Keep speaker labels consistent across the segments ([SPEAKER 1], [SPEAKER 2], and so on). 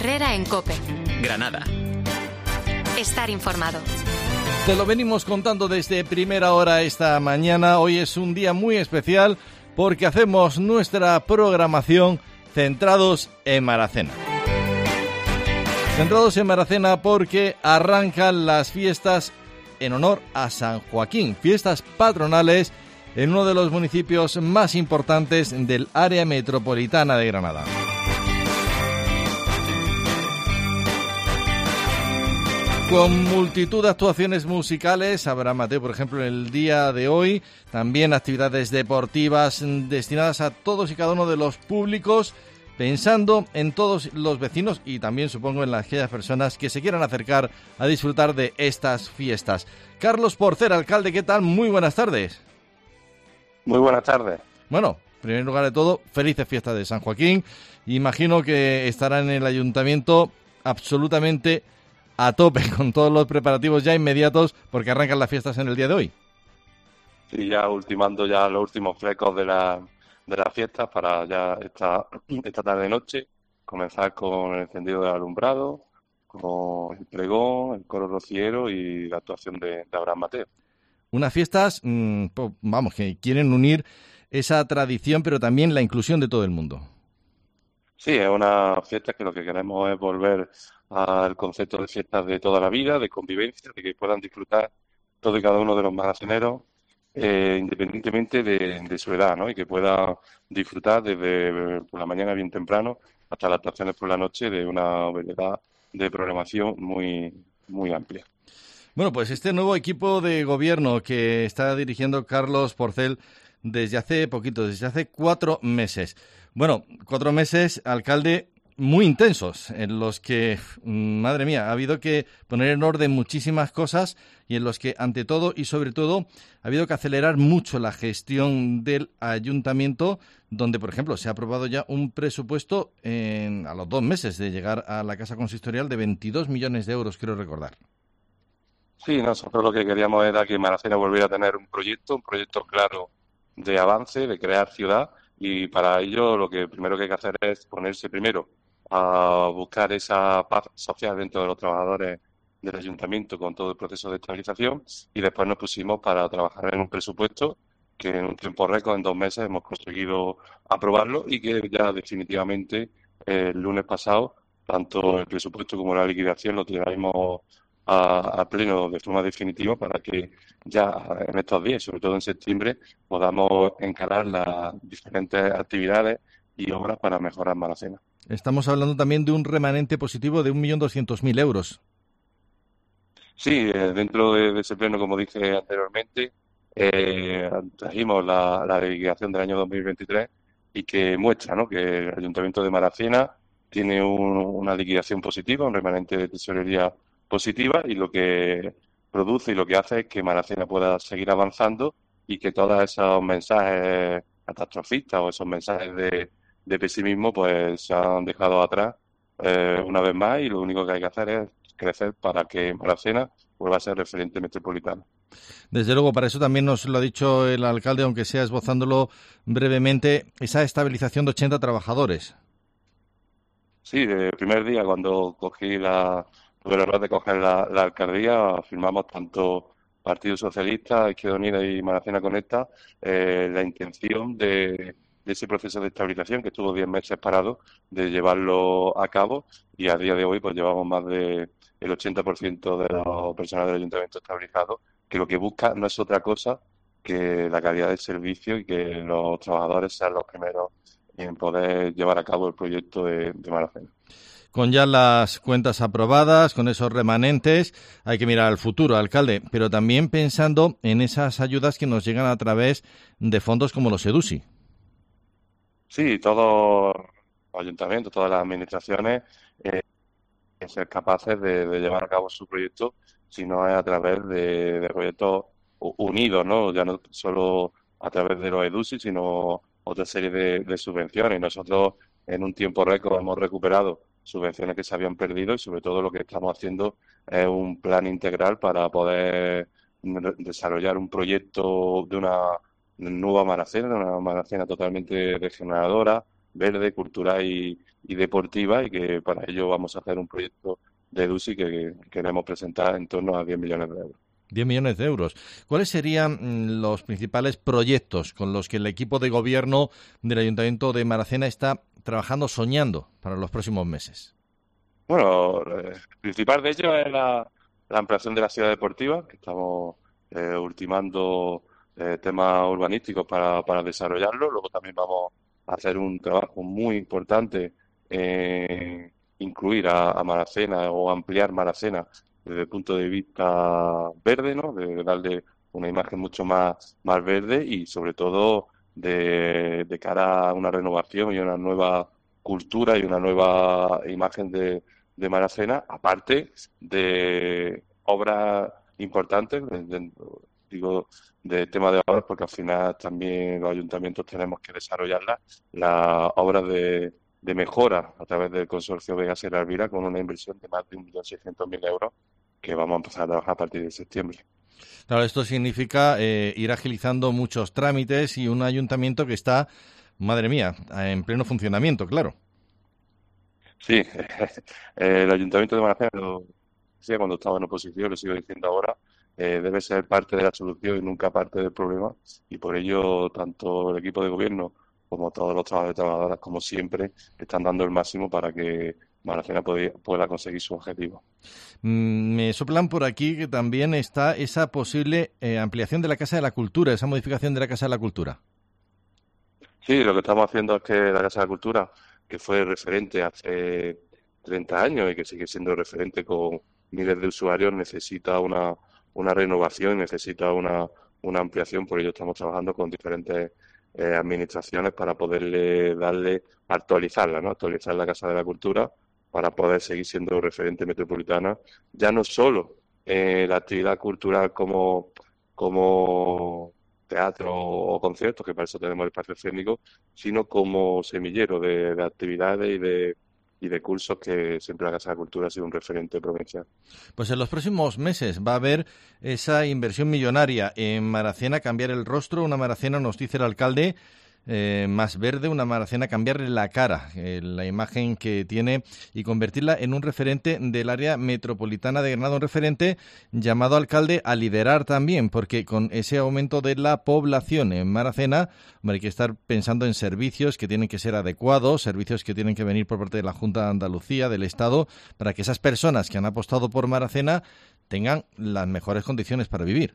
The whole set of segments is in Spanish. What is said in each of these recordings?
[SPEAKER 1] Herrera en COPE.
[SPEAKER 2] Granada.
[SPEAKER 1] Estar informado.
[SPEAKER 3] Te lo venimos contando desde primera hora esta mañana. Hoy es un día muy especial porque hacemos nuestra programación centrados en Maracena. Centrados en Maracena porque arrancan las fiestas en honor a San Joaquín, fiestas patronales en uno de los municipios más importantes del área metropolitana de Granada. Con multitud de actuaciones musicales, habrá, Mateo, por ejemplo, en el día de hoy, también actividades deportivas destinadas a todos y cada uno de los públicos, pensando en todos los vecinos y también, supongo, en aquellas personas que se quieran acercar a disfrutar de estas fiestas. Carlos Porcer, alcalde, ¿qué tal? Muy buenas tardes.
[SPEAKER 4] Muy buenas tardes.
[SPEAKER 3] Bueno, en primer lugar de todo, felices fiestas de San Joaquín. Imagino que estará en el ayuntamiento absolutamente a tope con todos los preparativos ya inmediatos porque arrancan las fiestas en el día de hoy.
[SPEAKER 4] Sí, ya ultimando ya los últimos flecos de las fiestas para ya esta tarde-noche comenzar con el encendido del alumbrado, con el pregón, el coro rociero y la actuación de Abraham Mateo. Unas fiestas,
[SPEAKER 3] vamos, que quieren unir esa tradición pero también la inclusión de todo el mundo.
[SPEAKER 4] Sí, es una fiesta que lo que queremos es volver al concepto de fiestas de toda la vida, de convivencia, de que puedan disfrutar todos y cada uno de los maraceneros, independientemente de su edad, ¿no? Y que pueda disfrutar desde por la mañana bien temprano hasta las actuaciones por la noche de una variedad de programación muy, muy amplia.
[SPEAKER 3] Bueno, pues este nuevo equipo de gobierno que está dirigiendo Carlos Porcel desde hace poquito, desde hace 4 meses. Bueno, 4 meses, alcalde, muy intensos, en los que, madre mía, ha habido que poner en orden muchísimas cosas y en los que, ante todo y sobre todo, ha habido que acelerar mucho la gestión del ayuntamiento, donde, por ejemplo, se ha aprobado ya un presupuesto a los 2 meses de llegar a la Casa Consistorial de 22 millones de euros, quiero recordar.
[SPEAKER 4] Sí, nosotros lo que queríamos era que Maracena volviera a tener un proyecto claro de avance, de crear ciudad, y para ello lo que primero que hay que hacer es ponerse primero a buscar esa paz social dentro de los trabajadores del ayuntamiento con todo el proceso de estabilización, y después nos pusimos para trabajar en un presupuesto que en un tiempo récord, en 2 meses, hemos conseguido aprobarlo y que ya definitivamente el lunes pasado tanto el presupuesto como la liquidación lo traemos a pleno de forma definitiva para que ya en estos días, sobre todo en septiembre, podamos encarar las diferentes actividades y obras para mejorar Maracena.
[SPEAKER 3] Estamos hablando también de un remanente positivo de 1.200.000 euros.
[SPEAKER 4] Sí, dentro de ese pleno, como dije anteriormente, trajimos la liquidación del año 2023 y que muestra, ¿no?, que el Ayuntamiento de Maracena tiene una liquidación positiva, un remanente de tesorería positiva, y lo que produce y lo que hace es que Maracena pueda seguir avanzando y que todos esos mensajes catastrofistas o esos mensajes de pesimismo pues se han dejado atrás una vez más, y lo único que hay que hacer es crecer para que Maracena vuelva a ser referente metropolitano.
[SPEAKER 3] Desde luego, para eso también nos lo ha dicho el alcalde, aunque sea esbozándolo brevemente, esa estabilización de 80 trabajadores.
[SPEAKER 4] Sí, desde el primer día cuando tuve la honor de coger la alcaldía, firmamos tanto Partido Socialista, Izquierda Unida y Maracena Conecta la intención de ese proceso de estabilización que estuvo 10 meses parado, de llevarlo a cabo, y a día de hoy pues llevamos más del 80% de los personal del ayuntamiento estabilizado, que lo que busca no es otra cosa que la calidad del servicio y que los trabajadores sean los primeros en poder llevar a cabo el proyecto de Maracena.
[SPEAKER 3] Con ya las cuentas aprobadas, con esos remanentes, hay que mirar al futuro, alcalde, pero también pensando en esas ayudas que nos llegan a través de fondos como los EDUSI.
[SPEAKER 4] Sí, todos los ayuntamientos, todas las administraciones ser capaces de llevar a cabo su proyecto, si no es a través de proyectos unidos, ¿no? Ya no solo a través de los EDUSI, sino otra serie de subvenciones. Nosotros en un tiempo récord hemos recuperado subvenciones que se habían perdido, y sobre todo lo que estamos haciendo es un plan integral para poder desarrollar un proyecto de una nueva Maracena, de una Maracena totalmente regeneradora, verde, cultural y deportiva, y que para ello vamos a hacer un proyecto de EDUSI que queremos presentar en torno a 10 millones de euros.
[SPEAKER 3] 10 millones de euros. ¿Cuáles serían los principales proyectos con los que el equipo de gobierno del Ayuntamiento de Maracena está trabajando, soñando para los próximos meses?
[SPEAKER 4] Bueno, el principal de ellos es la ampliación de la ciudad deportiva, que estamos ultimando temas urbanísticos para desarrollarlo. Luego también vamos a hacer un trabajo muy importante en incluir a Maracena o ampliar Maracena desde el punto de vista verde, ¿no? De darle una imagen mucho más verde y sobre todo de cara a una renovación y una nueva cultura y una nueva imagen de Maracena, aparte de obras importantes, digo, de tema de obras, porque al final también los ayuntamientos tenemos que desarrollarlas, las obras de mejora a través del consorcio Vega Sierra Elvira, con una inversión de más de 1.600.000 euros que vamos a empezar a trabajar a partir de septiembre.
[SPEAKER 3] Claro, esto significa ir agilizando muchos trámites y un ayuntamiento que está, madre mía, en pleno funcionamiento, claro.
[SPEAKER 4] Sí, el Ayuntamiento de Maracena, lo decía cuando estaba en oposición, lo sigo diciendo ahora, debe ser parte de la solución y nunca parte del problema, y por ello tanto el equipo de gobierno como todos los trabajadores y trabajadoras, como siempre, están dando el máximo para que Maracena pueda conseguir su objetivo.
[SPEAKER 3] Me soplan por aquí que también está esa posible ampliación de la Casa de la Cultura, esa modificación de la Casa de la Cultura.
[SPEAKER 4] Sí, lo que estamos haciendo es que la Casa de la Cultura, que fue referente hace 30 años y que sigue siendo referente con miles de usuarios, necesita una renovación, necesita una ampliación. Por ello estamos trabajando con diferentes administraciones para poderle actualizarla, ¿no? Actualizar la Casa de la Cultura para poder seguir siendo referente metropolitana, ya no solo la actividad cultural como teatro o conciertos, que para eso tenemos el espacio escénico, sino como semillero de actividades y de cursos que siempre la Casa de la Cultura ha sido un referente provincial.
[SPEAKER 3] Pues en los próximos meses va a haber esa inversión millonaria en Maracena, cambiar el rostro, una Maracena, nos dice el alcalde, más verde, una Maracena, cambiarle la cara, la imagen que tiene y convertirla en un referente del área metropolitana de Granada, un referente llamado alcalde a liderar también, porque con ese aumento de la población en Maracena, hay que estar pensando en servicios que tienen que ser adecuados, servicios que tienen que venir por parte de la Junta de Andalucía, del Estado, para que esas personas que han apostado por Maracena tengan las mejores condiciones para vivir.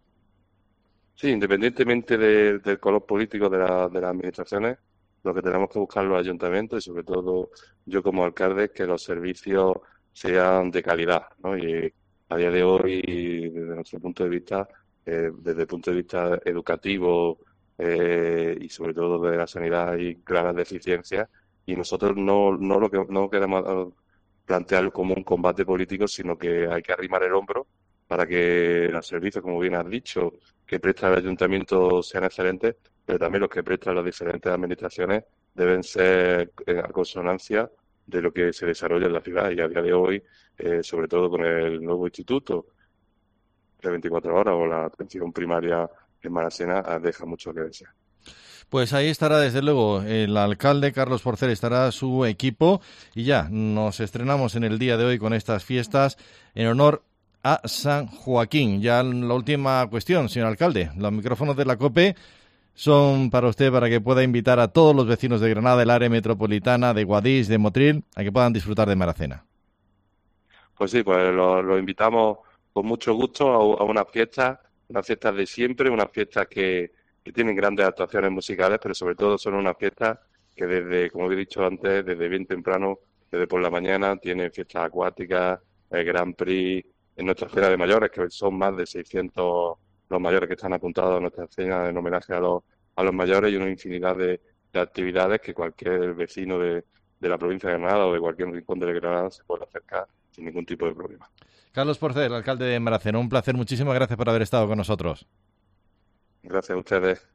[SPEAKER 4] Sí, independientemente del color político de las administraciones, lo que tenemos que buscar los ayuntamientos y sobre todo yo como alcalde es que los servicios sean de calidad, ¿no? Y a día de hoy, desde nuestro punto de vista, desde el punto de vista educativo y sobre todo de la sanidad hay claras deficiencias y nosotros no queremos plantearlo como un combate político, sino que hay que arrimar el hombro para que los servicios, como bien has dicho, que presta el ayuntamiento sean excelentes, pero también los que prestan las diferentes administraciones deben ser en consonancia de lo que se desarrolla en la ciudad. Y a día de hoy, sobre todo con el nuevo instituto de 24 horas o la atención primaria en Maracena, deja mucho que desear.
[SPEAKER 3] Pues ahí estará desde luego el alcalde Carlos Porcel, estará su equipo y ya nos estrenamos en el día de hoy con estas fiestas en honor a San Joaquín. Ya la última cuestión, señor alcalde. Los micrófonos de la COPE son para usted, para que pueda invitar a todos los vecinos de Granada, del área metropolitana, de Guadix, de Motril, a que puedan disfrutar de Maracena.
[SPEAKER 4] Pues sí, pues lo invitamos con mucho gusto a unas fiestas de siempre, unas fiestas que tienen grandes actuaciones musicales, pero sobre todo son unas fiestas que desde, como he dicho antes, desde bien temprano, desde por la mañana, tienen fiestas acuáticas, Grand Prix, en nuestra cena de mayores, que son más de 600 los mayores que están apuntados a nuestra cena en homenaje a los mayores y una infinidad de actividades que cualquier vecino de la provincia de Granada o de cualquier rincón de Granada se puede acercar sin ningún tipo de problema.
[SPEAKER 3] Carlos Porcel, alcalde de Maracena, un placer. Muchísimas gracias por haber estado con nosotros.
[SPEAKER 4] Gracias a ustedes.